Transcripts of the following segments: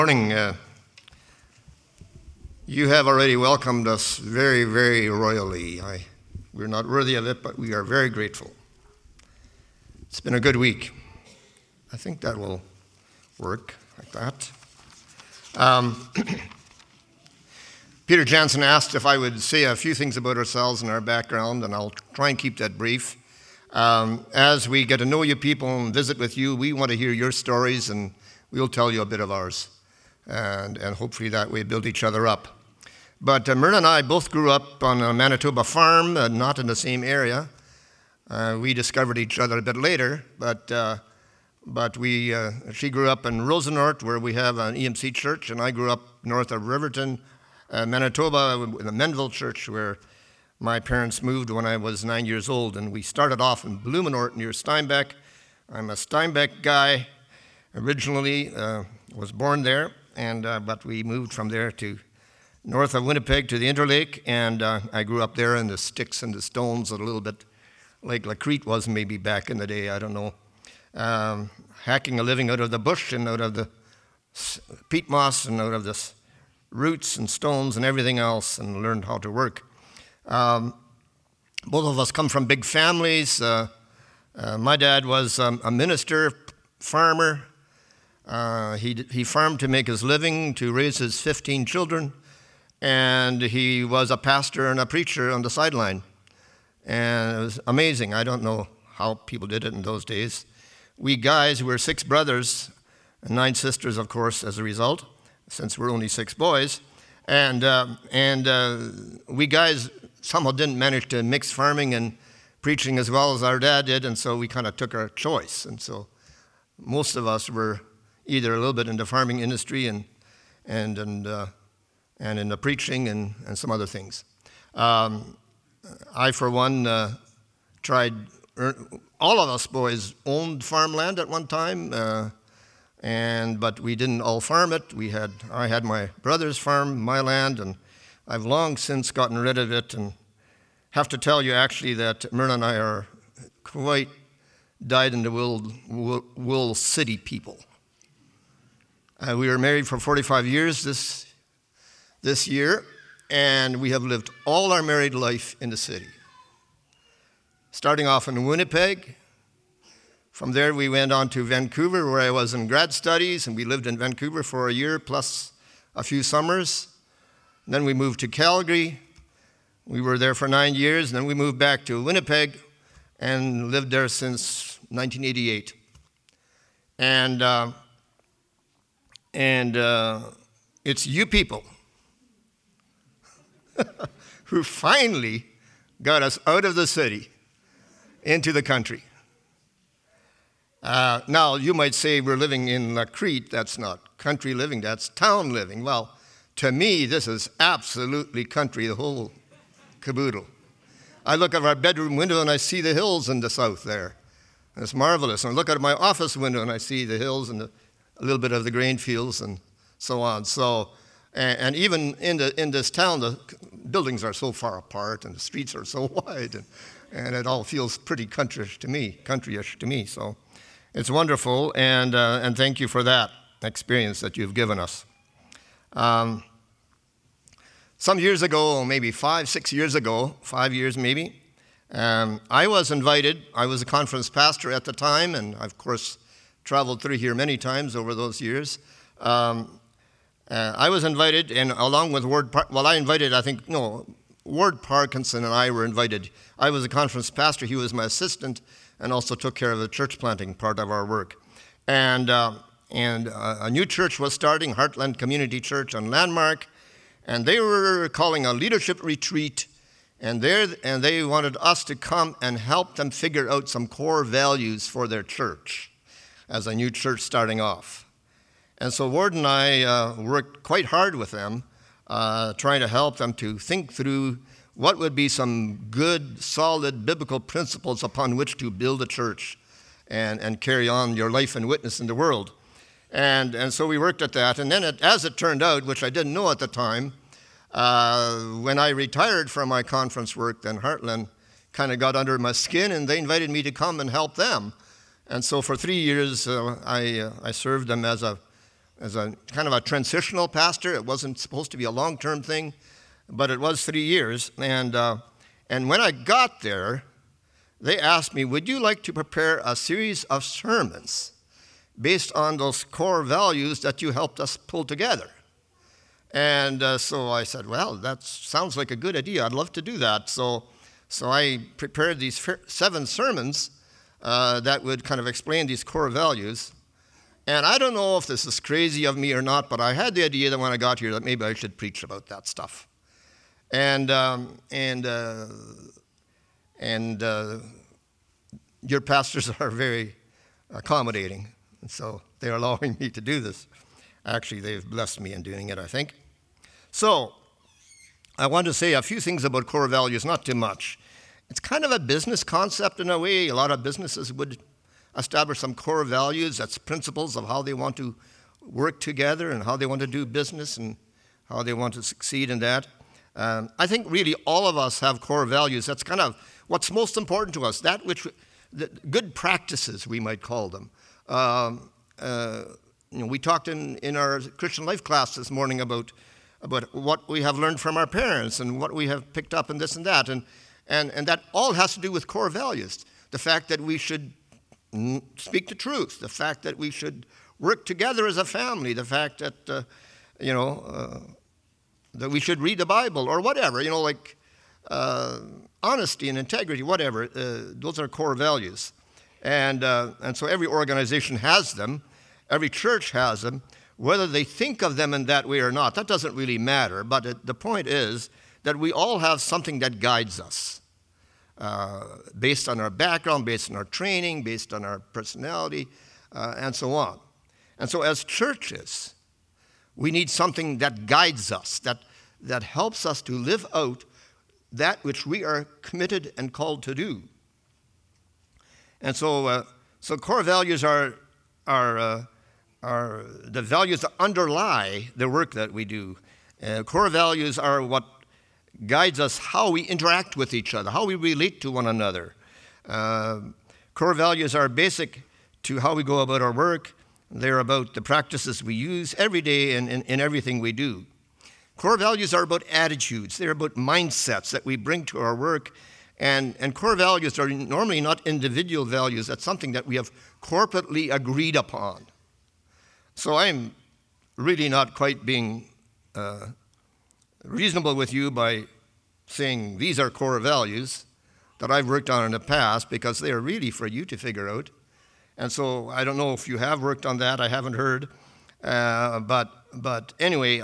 Morning. You have already welcomed us very, very royally. We're not worthy of it, but we are very grateful. It's been a good week. I think that will work like that. Peter Jansen asked if I would say a few things about ourselves and our background, and I'll try and keep that brief. As we get to know you people and visit with you, we want to hear your stories, and we'll tell you a bit of ours. And hopefully that way build each other up. But Myrna and I both grew up on a Manitoba farm, not in the same area. We discovered each other a bit later, but she grew up in Rosenort, where we have an EMC church, and I grew up north of Riverton, Manitoba, in the Menville Church, where my parents moved when I was 9 years old. And we started off in Blumenort near Steinbeck. I'm a Steinbeck guy. Originally was born there. But we moved from there to north of Winnipeg to the Interlake, and I grew up there in the sticks and the stones, a little bit like Lacrete was maybe back in the day, I don't know. Hacking a living out of the bush and out of the peat moss and out of the roots and stones and everything else, and learned how to work. Both of us come from big families. My dad was a minister, farmer. He farmed to make his living, to raise his 15 children, and he was a pastor and a preacher on the sideline. And it was amazing. I don't know how people did it in those days. We guys were 6 brothers and 9 sisters, of course, as a result, since we're only 6 boys. And we guys somehow didn't manage to mix farming and preaching as well as our dad did, and so we kind of took our choice. And so most of us were either a little bit in the farming industry and in the preaching and some other things. I, for one, tried. All of us boys owned farmland at one time, but we didn't all farm it. I had my brothers farm my land, and I've long since gotten rid of it. And have to tell you actually that Myrna and I are quite dyed-in-the-wool city people. We were married for 45 years this year, and we have lived all our married life in the city. Starting off in Winnipeg. From there, we went on to Vancouver, where I was in grad studies, and we lived in Vancouver for a year plus a few summers. And then we moved to Calgary. We were there for 9 years, and then we moved back to Winnipeg and lived there since 1988. And it's you people who finally got us out of the city into the country. Now, you might say we're living in Lacrete. That's not country living, that's town living. Well, to me, this is absolutely country, the whole caboodle. I look at our bedroom window and I see the hills in the south there. It's marvelous. And I look at my office window and I see the hills and a little bit of the grain fields and so on. And even in this town, the buildings are so far apart and the streets are so wide, and it all feels pretty countryish to me. So it's wonderful, and thank you for that experience that you've given us. Some years ago, maybe 5 years ago, 5 years maybe, I was invited. I was a conference pastor at the time, and I, of course, traveled through here many times over those years. I was invited, and along with Ward Parkinson and I were invited. I was a conference pastor. He was my assistant and also took care of the church planting part of our work. And a new church was starting, Heartland Community Church on Landmark, and they were calling a leadership retreat, and they wanted us to come and help them figure out some core values for their church as a new church starting off. And so Ward and I worked quite hard with them, trying to help them to think through what would be some good, solid biblical principles upon which to build a church and carry on your life and witness in the world. And so we worked at that. And then as it turned out, which I didn't know at the time, when I retired from my conference work, then Heartland kind of got under my skin, and they invited me to come and help them. And so for 3 years, I served them as as a kind of a transitional pastor. It wasn't supposed to be a long-term thing, but it was 3 years. And when I got there, they asked me, would you like to prepare a series of sermons based on those core values that you helped us pull together? And so I said, well, that sounds like a good idea. I'd love to do that. So I prepared these 7 sermons that would kind of explain these core values. And I don't know if this is crazy of me or not, but I had the idea that when I got here that maybe I should preach about that stuff. And your pastors are very accommodating, and so they're allowing me to do this. Actually, they've blessed me in doing it, I think. So I want to say a few things about core values, not too much. It's kind of a business concept in a way. A lot of businesses would establish some core values. That's principles of how they want to work together and how they want to do business and how they want to succeed in that. I think really all of us have core values. That's kind of what's most important to us, the good practices, we might call them. We talked in our Christian life class this morning about what we have learned from our parents and what we have picked up in this and that. And that all has to do with core values. The fact that we should speak the truth, the fact that we should work together as a family, the fact that, that we should read the Bible or whatever, honesty and integrity, whatever. Those are core values. And so every organization has them. Every church has them. Whether they think of them in that way or not, that doesn't really matter. But the point is that we all have something that guides us based on our background, based on our training, based on our personality, and so on. And so as churches, we need something that guides us, that helps us to live out that which we are committed and called to do. And so core values are the values that underlie the work that we do. Core values are what guides us how we interact with each other, how we relate to one another. Core values are basic to how we go about our work. They're about the practices we use every day in everything we do. Core values are about attitudes. They're about mindsets that we bring to our work. And core values are normally not individual values. That's something that we have corporately agreed upon. So I'm really not quite being reasonable with you by saying these are core values that I've worked on in the past, because they are really for you to figure out. And so I don't know if you have worked on that. I haven't heard. But anyway,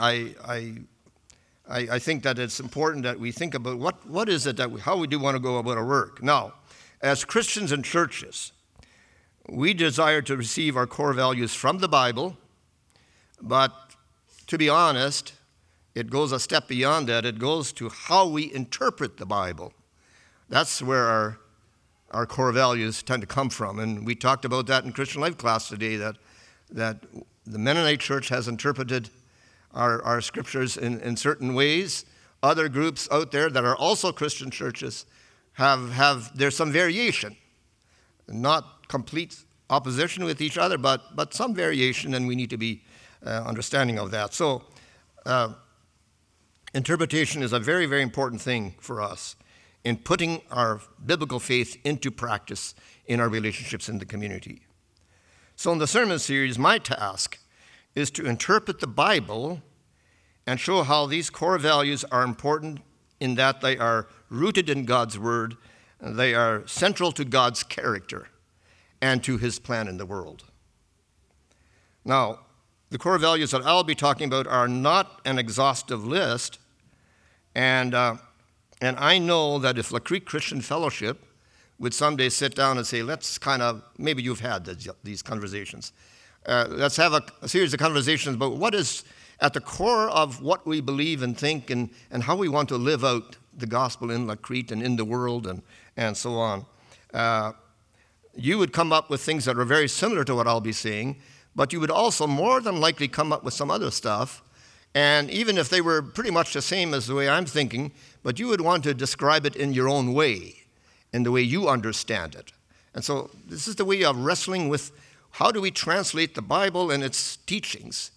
I think that it's important that we think about what is it how we do want to go about our work. Now, as Christians and churches, we desire to receive our core values from the Bible, but to be honest, it goes a step beyond that. It goes to how we interpret the Bible. That's where our core values tend to come from. And we talked about that in Christian Life class today, that the Mennonite Church has interpreted our scriptures in certain ways. Other groups out there that are also Christian churches there's some variation. Not complete opposition with each other, but some variation, and we need to be understanding of that. So interpretation is a very, very important thing for us in putting our biblical faith into practice in our relationships in the community. So in the sermon series, my task is to interpret the Bible and show how these core values are important in that they are rooted in God's Word, and they are central to God's character and to His plan in the world. Now, the core values that I'll be talking about are not an exhaustive list, and I know that if La Creek Christian Fellowship would someday sit down and say, let's maybe you've had these conversations, let's have a series of conversations about what is at the core of what we believe and think and how we want to live out the gospel in La Crete and in the world and so on. You would come up with things that are very similar to what I'll be saying, but you would also more than likely come up with some other stuff. And even if they were pretty much the same as the way I'm thinking, but you would want to describe it in your own way, in the way you understand it. And so this is the way of wrestling with how do we translate the Bible and its teachings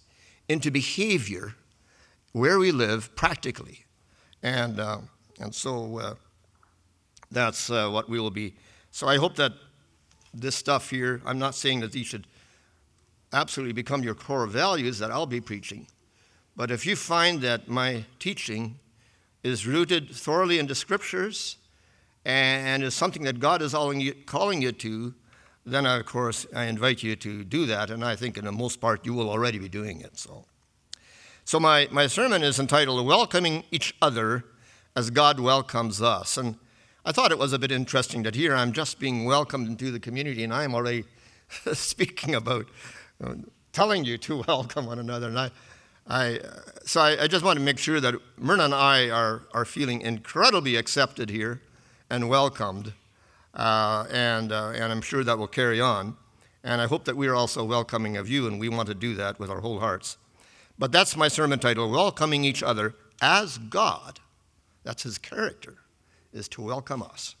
into behavior where we live practically. And so that's what we will be. So I hope that this stuff here, I'm not saying that these should absolutely become your core values that I'll be preaching. But if you find that my teaching is rooted thoroughly in the Scriptures and is something that God is calling you to, then, of course, I invite you to do that. And I think in the most part, you will already be doing it. So my sermon is entitled, Welcoming Each Other as God Welcomes Us. And I thought it was a bit interesting that here I'm just being welcomed into the community, and I'm already speaking about telling you to welcome one another. And I just want to make sure that Myrna and I are feeling incredibly accepted here and welcomed, and I'm sure that will carry on. And I hope that we are also welcoming of you, and we want to do that with our whole hearts. But that's my sermon title, Welcoming Each Other as God. That's his character, is to welcome us.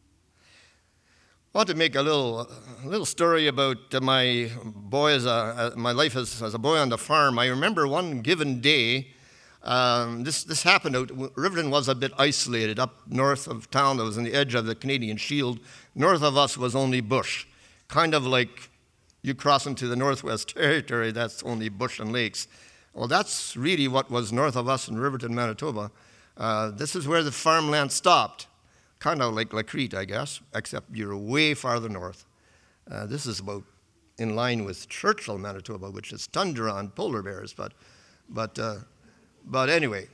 I want to make a little story about my life as a boy on the farm. I remember one given day, this happened out, Riverton was a bit isolated up north of town. That was on the edge of the Canadian Shield. North of us was only bush, kind of like you cross into the Northwest Territory, that's only bush and lakes. Well, that's really what was north of us in Riverton, Manitoba. This is where the farmland stopped. Kind of like Lacrete, I guess, except you're way farther north. This is about in line with Churchill, Manitoba, which is tundra and polar bears. But anyway,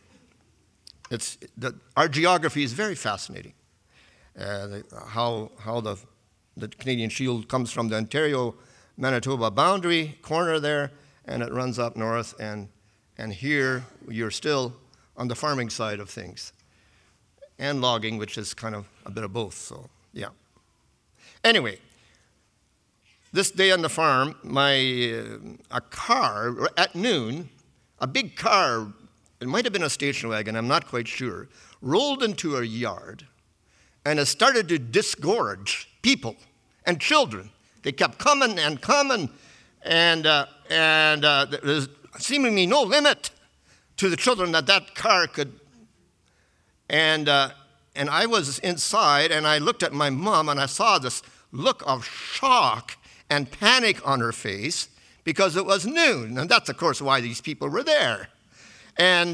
our geography is very fascinating. How the Canadian Shield comes from the Ontario-Manitoba boundary corner there, and it runs up north, and here you're still on the farming side of things. And logging, which is kind of a bit of both, so yeah. Anyway, this day on the farm, a car at noon, a big car, it might have been a station wagon, I'm not quite sure, rolled into a yard, and it started to disgorge people and children. They kept coming, and there's seemingly no limit to the children that car could. And I was inside, and I looked at my mom, and I saw this look of shock and panic on her face because it was noon, and that's, of course, why these people were there. And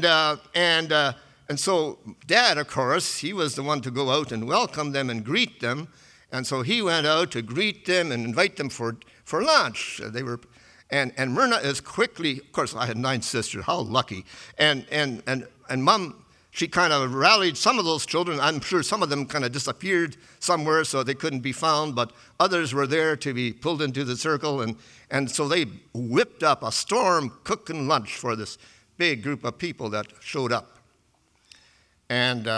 so Dad, of course, he was the one to go out and welcome them and greet them, and so he went out to greet them and invite them for lunch. And Myrna is quickly, of course, I had 9 sisters, how lucky, and Mom, she kind of rallied some of those children. I'm sure some of them kind of disappeared somewhere, so they couldn't be found, but others were there to be pulled into the circle, and so they whipped up a storm cooking lunch for this big group of people that showed up. And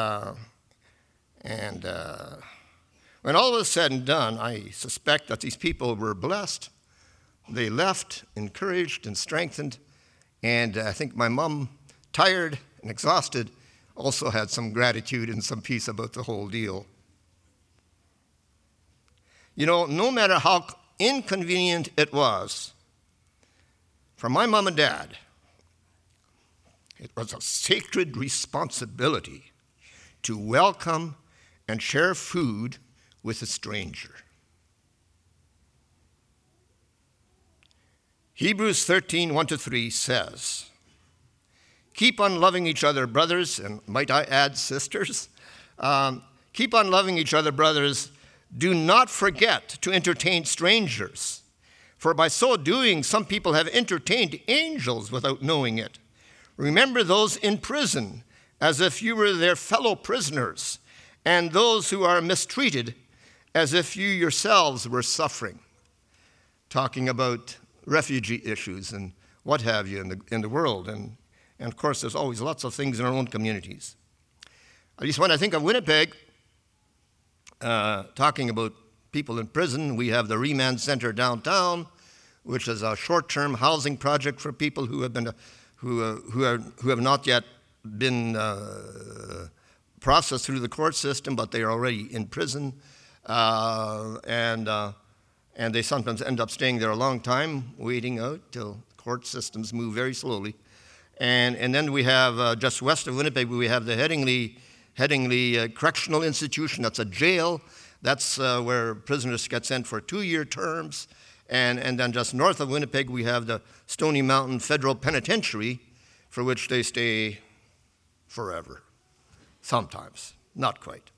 when all was said and done, I suspect that these people were blessed. They left encouraged and strengthened, and I think my mom, tired and exhausted, also had some gratitude and some peace about the whole deal. You know, no matter how inconvenient it was, for my mom and dad, it was a sacred responsibility to welcome and share food with a stranger. Hebrews 13, 1-3 says, keep on loving each other, brothers, and might I add, sisters? Keep on loving each other, brothers. Do not forget to entertain strangers, for by so doing, some people have entertained angels without knowing it. Remember those in prison, as if you were their fellow prisoners, and those who are mistreated, as if you yourselves were suffering. Talking about refugee issues and what have you in the world, and of course, there's always lots of things in our own communities. At least when I think of Winnipeg, talking about people in prison, we have the Remand Center downtown, which is a short-term housing project for people who have not yet been processed through the court system, but they are already in prison, and they sometimes end up staying there a long time, waiting out till court systems move very slowly. And then we have, just west of Winnipeg, we have the Headingley Correctional Institution. That's a jail. That's where prisoners get sent for 2-year terms. And then just north of Winnipeg, we have the Stony Mountain Federal Penitentiary, for which they stay forever. Sometimes, not quite.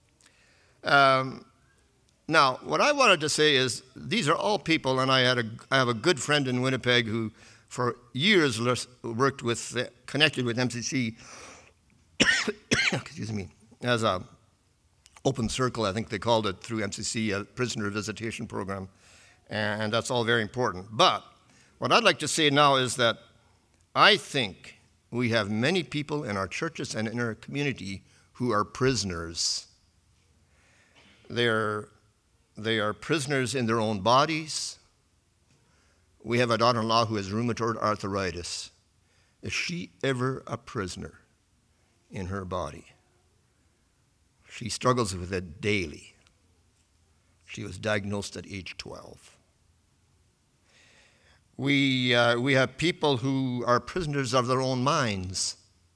Now, what I wanted to say is these are all people, and I have a good friend in Winnipeg who for years worked with, connected with MCC, excuse me, as a open circle, I think they called it, through MCC, a prisoner visitation program, and that's all very important. But what I'd like to say now is that I think we have many people in our churches and in our community who are prisoners. They are prisoners in their own bodies. We have a daughter-in-law who has rheumatoid arthritis. Is she ever a prisoner in her body? She struggles with it daily. She was diagnosed at age 12. We have people who are prisoners of their own minds,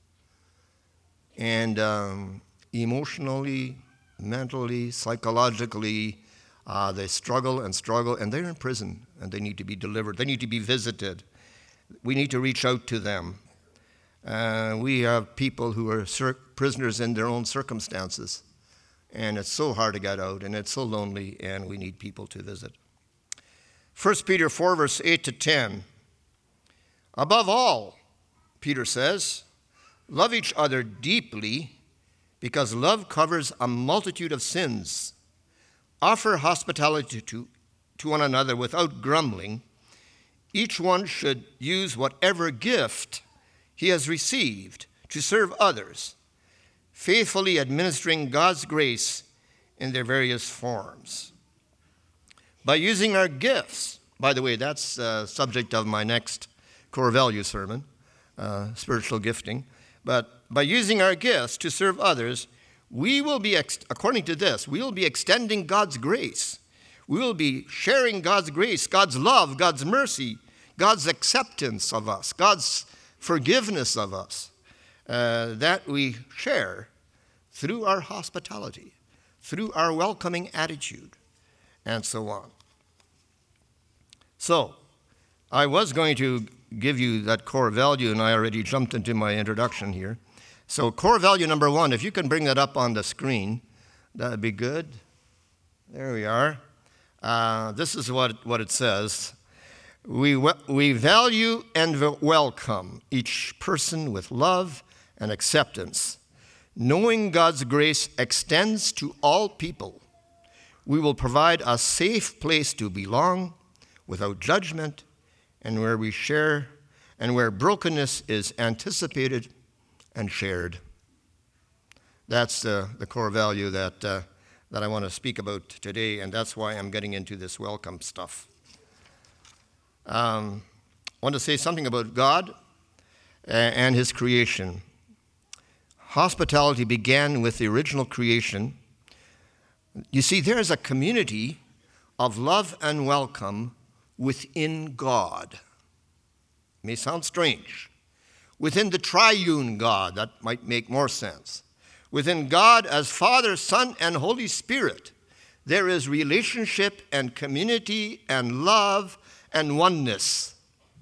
and emotionally, mentally, psychologically, they struggle, and they're in prison, and they need to be delivered. They need to be visited. We need to reach out to them. We have people who are prisoners in their own circumstances, and it's so hard to get out, and it's so lonely, and we need people to visit. 1 Peter 4, verse 8 to 10. Above all, Peter says, love each other deeply, because love covers a multitude of sins. Offer hospitality to one another without grumbling. Each one should use whatever gift he has received to serve others, faithfully administering God's grace in their various forms. By using our gifts, by the way, that's the subject of my next core value sermon, spiritual gifting. But by using our gifts to serve others, we will be, according to this, we will be extending God's grace. We will be sharing God's grace, God's love, God's mercy, God's acceptance of us, God's forgiveness of us, that we share through our hospitality, through our welcoming attitude, and so on. So, I was going to give you that core value, and I already jumped into my introduction here. So, core value number 1, if you can bring that up on the screen, that would be good. There we are. This is what it says. We value and welcome each person with love and acceptance. Knowing God's grace extends to all people, we will provide a safe place to belong without judgment, and where we share, and where brokenness is anticipated and shared. That's the core value that I want to speak about today, and that's why I'm getting into this welcome stuff. I want to say something about God and His creation. Hospitality began with the original creation. You see, there is a community of love and welcome within God. It may sound strange. Within the triune God, that might make more sense. Within God as Father, Son, and Holy Spirit, there is relationship and community and love and oneness.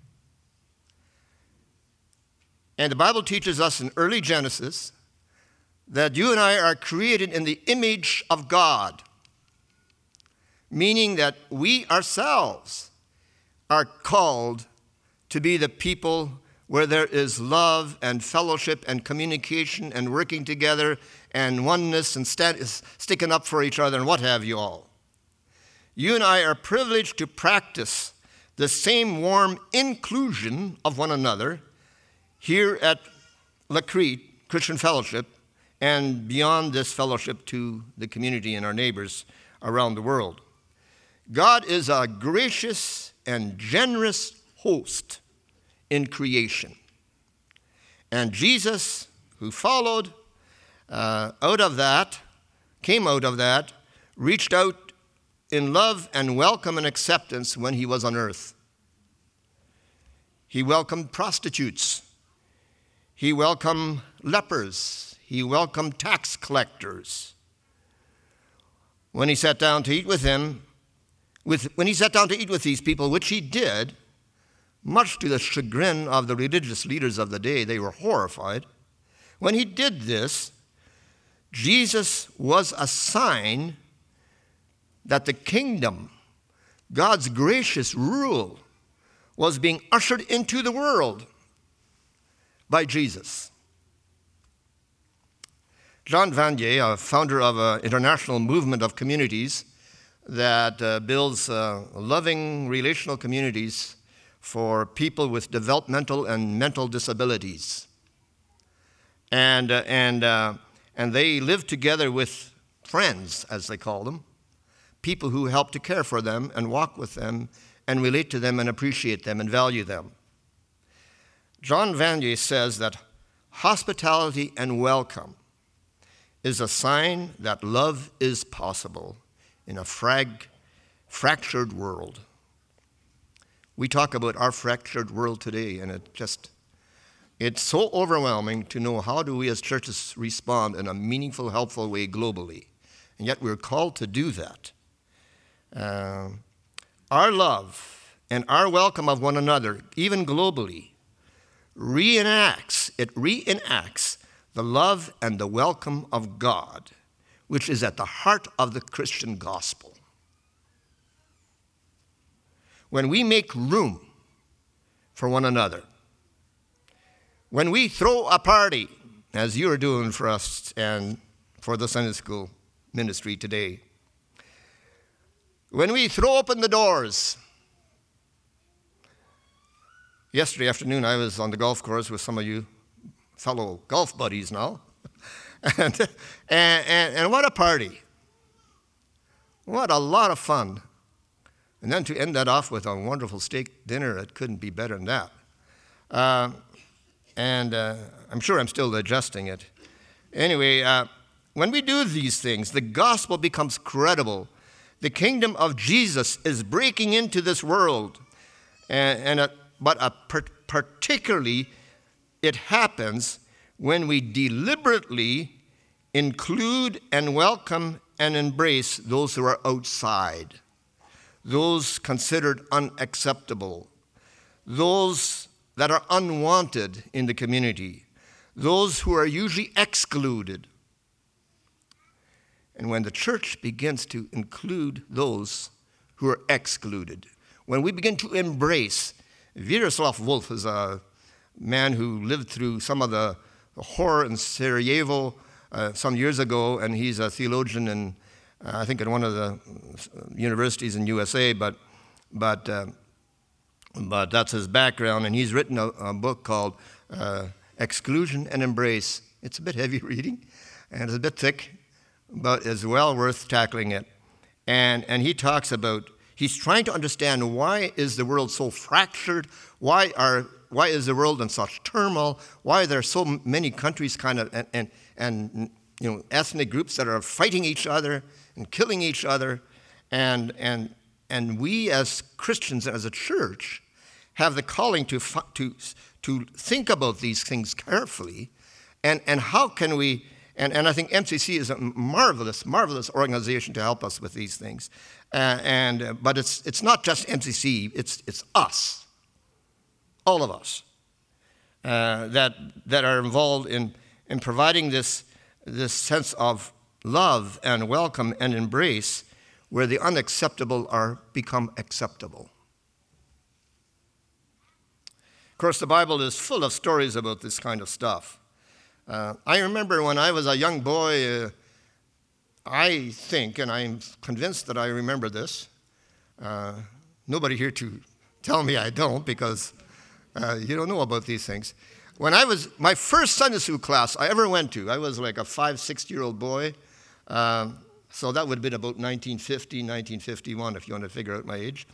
And the Bible teaches us in early Genesis that you and I are created in the image of God, meaning that we ourselves are called to be the people where there is love and fellowship and communication and working together and oneness and sticking up for each other and what have you all. You and I are privileged to practice the same warm inclusion of one another here at La Crete Christian Fellowship and beyond this fellowship to the community and our neighbors around the world. God is a gracious and generous host in creation. And Jesus, who followed came out of that, reached out in love and welcome and acceptance when he was on earth. He welcomed prostitutes. He welcomed lepers. He welcomed tax collectors. When he sat down to eat with these people, which he did, much to the chagrin of the religious leaders of the day, they were horrified. When he did this, Jesus was a sign that the kingdom, God's gracious rule, was being ushered into the world by Jesus. John Vanier, a founder of an international movement of communities that builds loving relational communities for people with developmental and mental disabilities. And they live together with friends, as they call them, people who help to care for them and walk with them and relate to them and appreciate them and value them. John Vanier says that hospitality and welcome is a sign that love is possible in a fractured world. We talk about our fractured world today, and it's so overwhelming to know how do we as churches respond in a meaningful, helpful way globally. And yet we're called to do that. Our love and our welcome of one another, even globally, reenacts the love and the welcome of God, which is at the heart of the Christian gospel. When we make room for one another, when we throw a party, as you are doing for us and for the Sunday school ministry today, when we throw open the doors. Yesterday afternoon, I was on the golf course with some of you fellow golf buddies now. and what a party. What a lot of fun. And then to end that off with a wonderful steak dinner, it couldn't be better than that. I'm sure I'm still adjusting it. Anyway, when we do these things, the gospel becomes credible. The kingdom of Jesus is breaking into this world. Particularly, it happens when we deliberately include and welcome and embrace those who are outside, those considered unacceptable, those that are unwanted in the community, those who are usually excluded. And when the church begins to include those who are excluded, when we begin to embrace, Miroslav Volf is a man who lived through some of the horror in Sarajevo some years ago, and he's a theologian in, I think, in one of the universities in USA, but that's his background, and he's written a book called Exclusion and Embrace. It's a bit heavy reading, and it's a bit thick, but it's well worth tackling it. And he talks about, he's trying to understand why is the world so fractured, why is the world in such turmoil, why are there so many countries and ethnic groups that are fighting each other and killing each other, and we as Christians, as a church, have the calling to think about these things carefully, and how can we, and I think MCC is a marvelous organization to help us with these things, but it's not just MCC, it's us, all of us, that are involved in providing this sense of love and welcome and embrace, where the unacceptable become acceptable. Of course, the Bible is full of stories about this kind of stuff. I remember when I was a young boy, I think, and I'm convinced that I remember this, nobody here to tell me I don't, because you don't know about these things. When my first Sunday school class I ever went to, I was like a 5-6-year-old boy, so that would have been about 1950, 1951, if you want to figure out my age.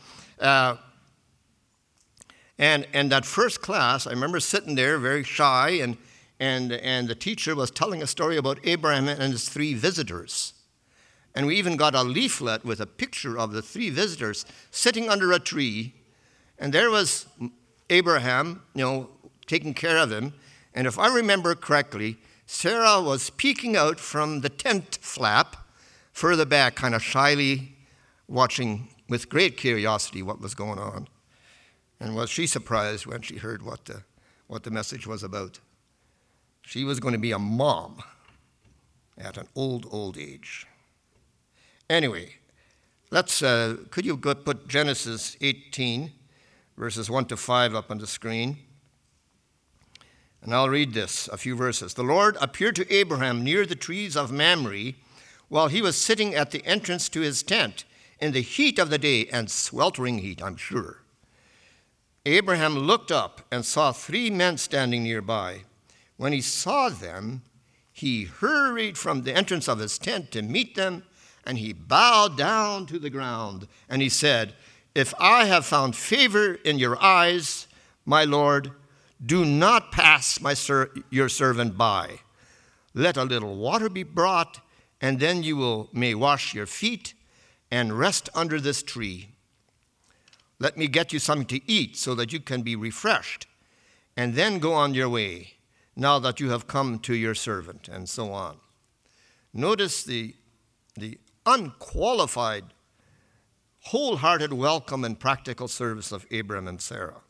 And that first class, I remember sitting there very shy, and the teacher was telling a story about Abraham and his 3 visitors. And we even got a leaflet with a picture of the 3 visitors sitting under a tree, and there was Abraham, taking care of him. And if I remember correctly, Sarah was peeking out from the tent flap further back, kind of shyly watching with great curiosity what was going on. And was she surprised when she heard what the message was about? She was going to be a mom at an old age. Anyway, could you put Genesis 18, verses 1 to 5 up on the screen? And I'll read this, a few verses. The Lord appeared to Abraham near the trees of Mamre while he was sitting at the entrance to his tent in the heat of the day, and sweltering heat, I'm sure. Abraham looked up and saw 3 men standing nearby. When he saw them, he hurried from the entrance of his tent to meet them, and he bowed down to the ground. And he said, "If I have found favor in your eyes, my Lord, do not pass your servant by. Let a little water be brought, and then you may wash your feet and rest under this tree. Let me get you something to eat so that you can be refreshed, and then go on your way, now that you have come to your servant," and so on. Notice the unqualified, wholehearted welcome and practical service of Abraham and Sarah.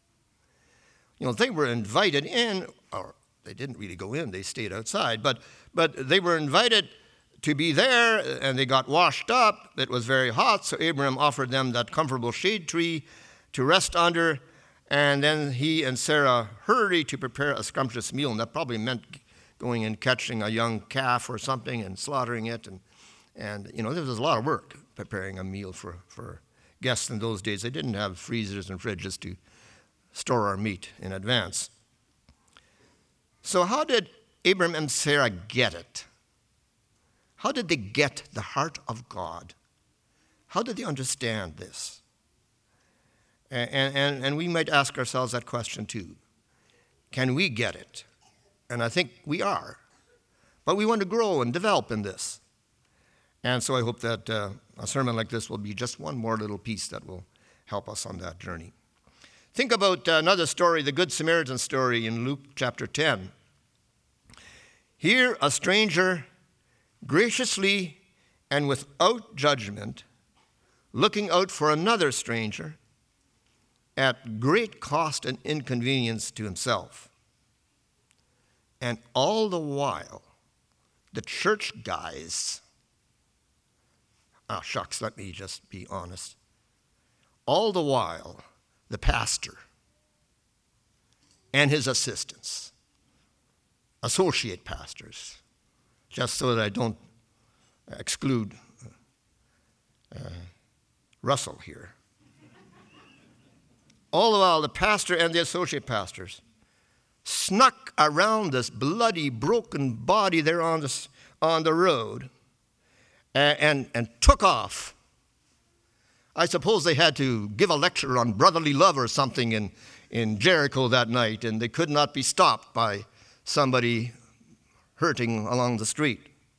They were invited in, or they didn't really go in, they stayed outside, but they were invited to be there, and they got washed up. It was very hot, so Abraham offered them that comfortable shade tree to rest under, and then he and Sarah hurried to prepare a scrumptious meal, and that probably meant going and catching a young calf or something and slaughtering it, and there was a lot of work preparing a meal for guests in those days. They didn't have freezers and fridges to store our meat in advance. So how did Abraham and Sarah get it? How did they get the heart of God? How did they understand this? And we might ask ourselves that question too. Can we get it? And I think we are. But we want to grow and develop in this. And so I hope that a sermon like this will be just one more little piece that will help us on that journey. Think about another story, the Good Samaritan story in Luke chapter 10. Here, a stranger graciously and without judgment, looking out for another stranger at great cost and inconvenience to himself. And all the while, the church guys, let me just be honest. All the while, the pastor and his assistants, associate pastors, just so that I don't exclude Russell here. All the while, the pastor and the associate pastors snuck around this bloody, broken body there on the road and took off. I suppose they had to give a lecture on brotherly love or something in Jericho that night, and they could not be stopped by somebody hurting along the street.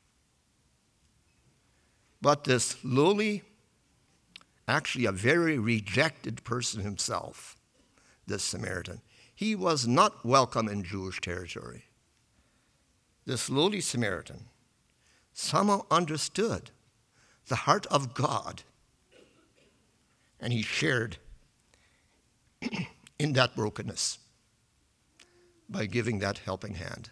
But this lowly, actually a very rejected person himself, this Samaritan, he was not welcome in Jewish territory. This lowly Samaritan somehow understood the heart of God, and he shared in that brokenness by giving that helping hand.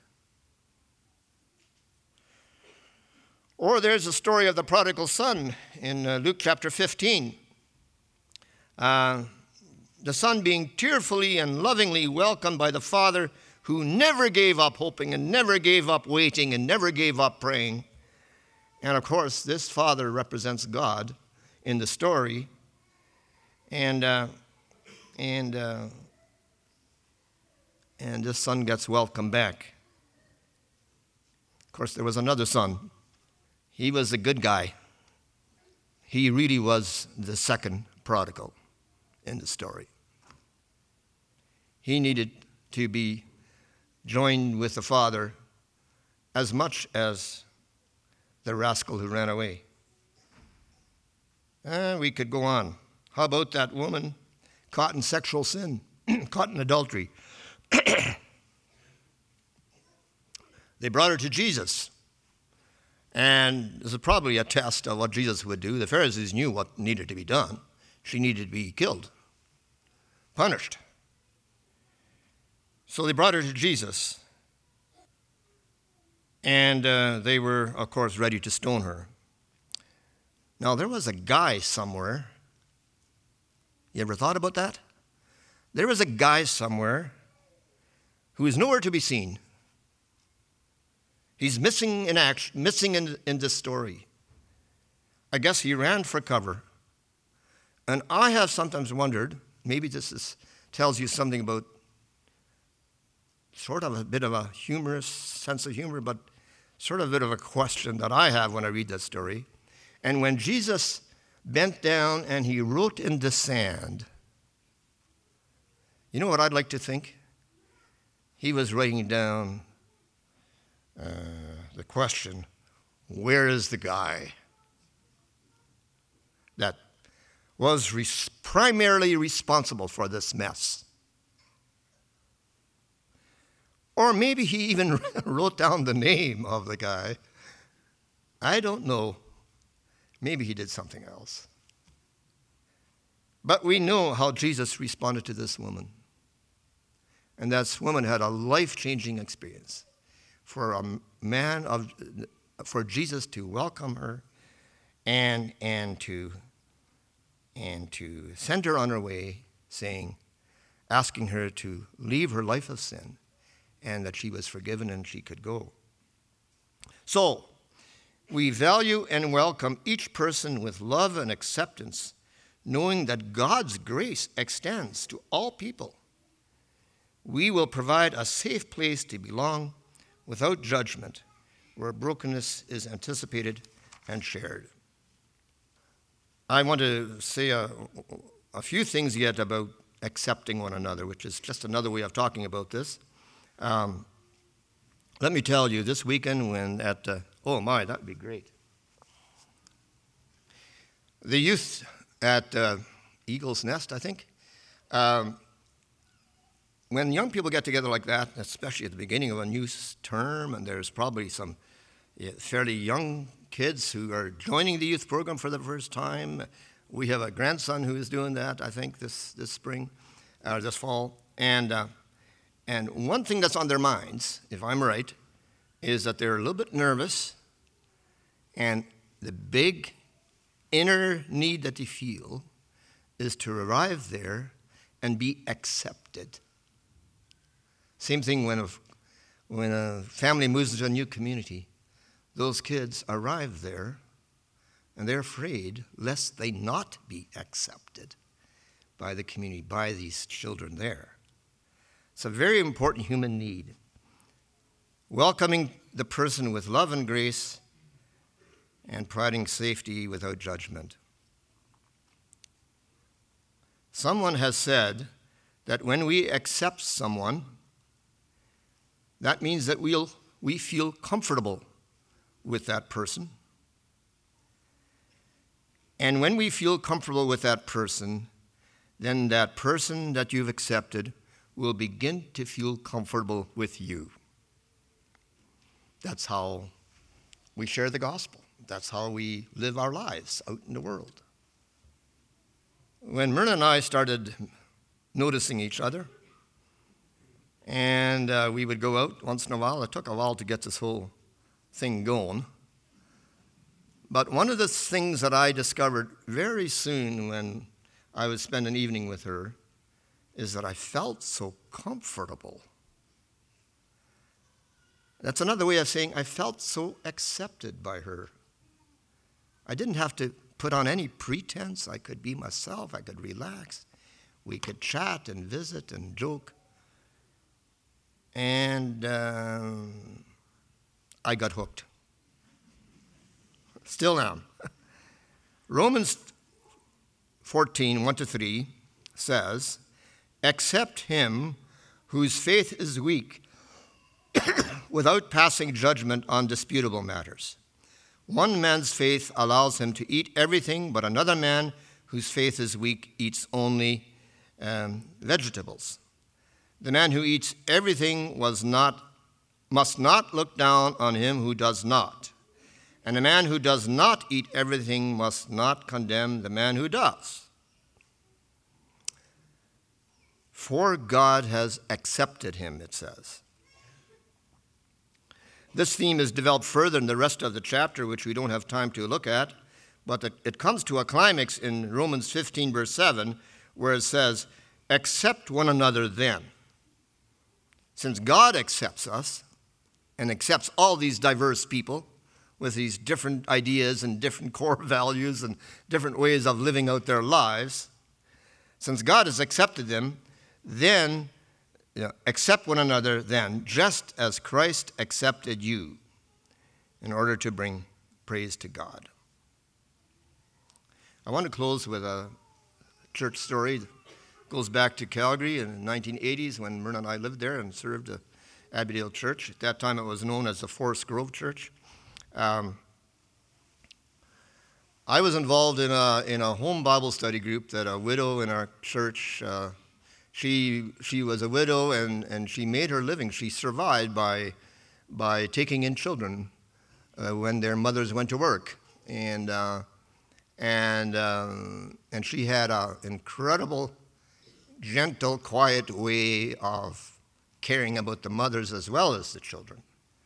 Or there's the story of the prodigal son in Luke chapter 15. The son being tearfully and lovingly welcomed by the father, who never gave up hoping and never gave up waiting and never gave up praying. And of course, this father represents God in the story. And this son gets welcomed back. Of course, there was another son. He was a good guy. He really was the second prodigal in the story. He needed to be joined with the father as much as the rascal who ran away. We could go on. How about that woman caught in sexual sin caught in adultery. They brought her to Jesus. And this is probably a test of what Jesus would do. The Pharisees knew what needed to be done. She needed to be killed, punished. So they brought her to Jesus. And they were, of course, ready to stone her. Now, there was a guy somewhere. You ever thought about that? There was a guy somewhere who is nowhere to be seen. He's missing in action, missing in this story. I guess he ran for cover. And I have sometimes wondered, maybe tells you something about sort of a bit of a humorous sense of humor, but sort of a bit of a question that I have when I read that story. And when Jesus bent down and he wrote in the sand, you know what I'd like to think? He was writing down the question, where is the guy that was primarily responsible for this mess? Or maybe he even wrote down the name of the guy. I don't know. Maybe he did something else. But we know how Jesus responded to this woman. And that woman had a life-changing experience. For Jesus to welcome her and to send her on her way, asking her to leave her life of sin, and that she was forgiven and she could go. So, we value and welcome each person with love and acceptance, knowing that God's grace extends to all people. We will provide a safe place to belong without judgment, where brokenness is anticipated and shared. I want to say a few things yet about accepting one another, which is just another way of talking about this. Let me tell you, this weekend when that'd be great. The youth at Eagle's Nest, I think, when young people get together like that, especially at the beginning of a new term, and there's probably some fairly young kids who are joining the youth program for the first time. We have a grandson who is doing that, I think, this spring, this fall. And one thing that's on their minds, if I'm right, is that they're a little bit nervous, and the big inner need that they feel is to arrive there and be accepted. Same thing when a family moves into a new community. Those kids arrive there, and they're afraid lest they not be accepted by the community, by these children there. It's a very important human need. Welcoming the person with love and grace and providing safety without judgment. Someone has said that when we accept someone, that means that we feel comfortable with that person. And when we feel comfortable with that person, then that person that you've accepted will begin to feel comfortable with you. That's how we share the gospel. That's how we live our lives out in the world. When Myrna and I started noticing each other, and we would go out once in a while. It took a while to get this whole thing going. But one of the things that I discovered very soon when I would spend an evening with her is that I felt so comfortable. That's another way of saying I felt so accepted by her. I didn't have to put on any pretense. I could be myself. I could relax. We could chat and visit and joke. And I got hooked. Still am. Romans 14, 1-3 says, accept him whose faith is weak without passing judgment on disputable matters. One man's faith allows him to eat everything, but another man whose faith is weak eats only vegetables. The man who eats everything must not look down on him who does not. And the man who does not eat everything must not condemn the man who does. For God has accepted him, it says. This theme is developed further in the rest of the chapter, which we don't have time to look at, but it comes to a climax in Romans 15, verse 7, where it says, accept one another then. Since God accepts us and accepts all these diverse people with these different ideas and different core values and different ways of living out their lives, since God has accepted them, then accept one another then, just as Christ accepted you, in order to bring praise to God. I want to close with a church story. It goes back to Calgary in the 1980s when Myrna and I lived there and served the Abbydale Church. At that time, it was known as the Forest Grove Church. I was involved in a home Bible study group that a widow in our church. She was a widow and she made her living. She survived by taking in children when their mothers went to work, and she had an incredible, gentle, quiet way of caring about the mothers as well as the children.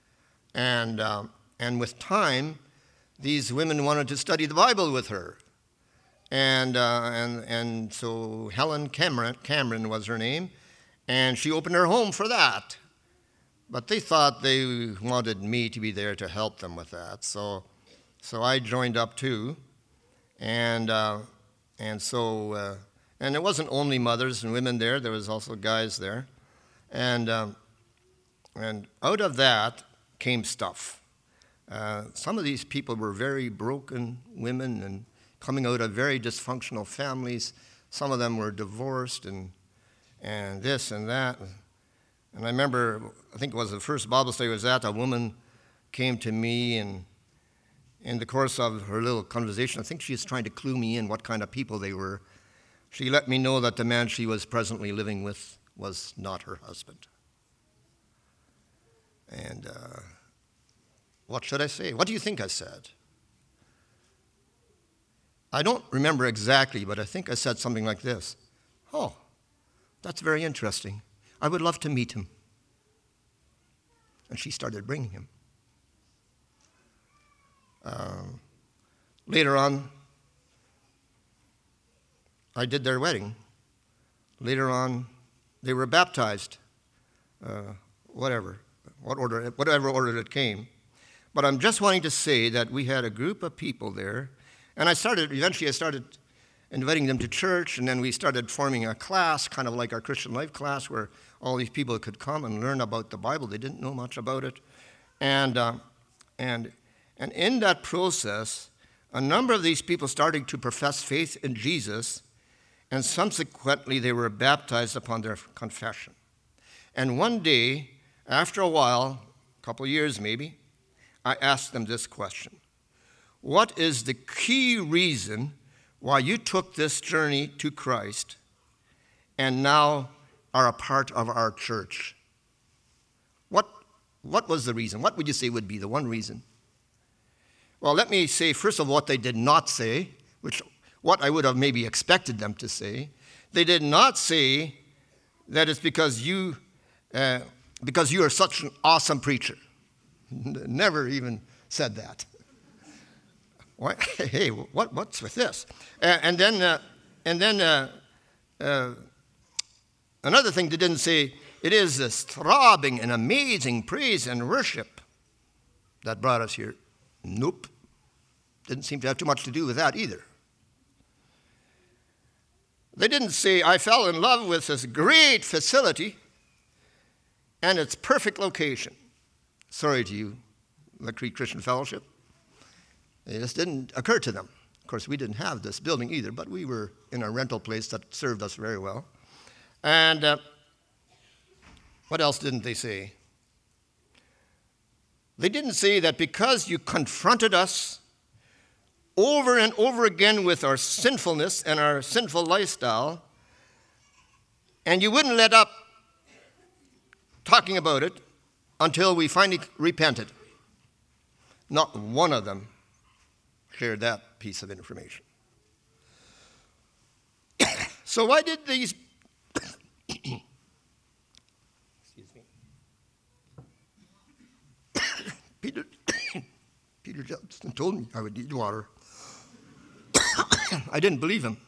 And with time, these women wanted to study the Bible with her. And so Helen Cameron was her name, and she opened her home for that. But they thought they wanted me to be there to help them with that. So I joined up too, and it wasn't only mothers and women there. There was also guys there, and out of that came stuff. Some of these people were very broken women and coming out of very dysfunctional families. Some of them were divorced and this and that. And I remember, I think it was the first Bible study I was at, a woman came to me, and in the course of her little conversation, I think she was trying to clue me in what kind of people they were. She let me know that the man she was presently living with was not her husband. And what should I say? What do you think I said? I don't remember exactly, but I think I said something like this. Oh, that's very interesting. I would love to meet him. And she started bringing him. Later on, I did their wedding. Later on, they were baptized, whatever order it came. But I'm just wanting to say that we had a group of people there. And eventually I started inviting them to church, and then we started forming a class, kind of like our Christian life class, where all these people could come and learn about the Bible. They didn't know much about it. And in that process, a number of these people started to profess faith in Jesus, and subsequently they were baptized upon their confession. And one day, after a while, a couple of years maybe, I asked them this question. What is the key reason why you took this journey to Christ and now are a part of our church? What was the reason? What would you say would be the one reason? Well, let me say first of all what they did not say, what I would have maybe expected them to say. They did not say that it's because you are such an awesome preacher. Never even said that. What? Hey, what's with this? And then another thing they didn't say, it is this throbbing and amazing praise and worship that brought us here. Nope. Didn't seem to have too much to do with that either. They didn't say, I fell in love with this great facility and its perfect location. Sorry to you, La Crete Christian Fellowship. It just didn't occur to them. Of course, we didn't have this building either, but we were in a rental place that served us very well. And what else didn't they say? They didn't say that because you confronted us over and over again with our sinfulness and our sinful lifestyle, And you wouldn't let up talking about it until we finally repented. Not one of them shared that piece of information. So why did these excuse me. Peter Judson told me I would need water. I didn't believe him.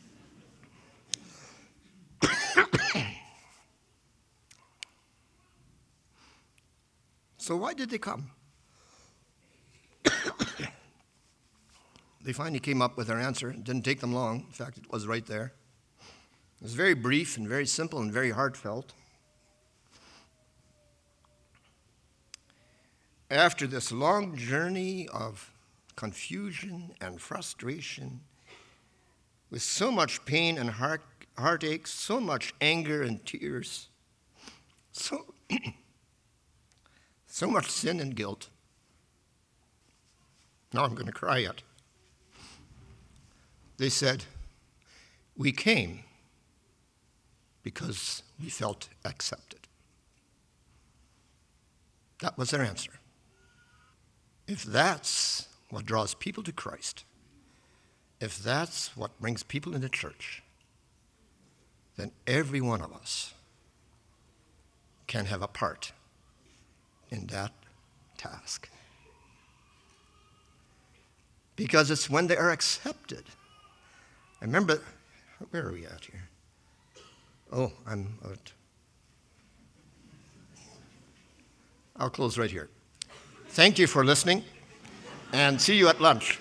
So why did they come? They finally came up with their answer. It didn't take them long. In fact, it was right there. It was very brief and very simple and very heartfelt. After this long journey of confusion and frustration, with so much pain and heartache, so much anger and tears, so much sin and guilt. Now I'm going to cry yet. They said, we came because we felt accepted. That was their answer. If that's what draws people to Christ, if that's what brings people into church, then every one of us can have a part in that task. Because it's when they are accepted. I remember, where are we at here? Oh, I'm out. I'll close right here. Thank you for listening, and see you at lunch.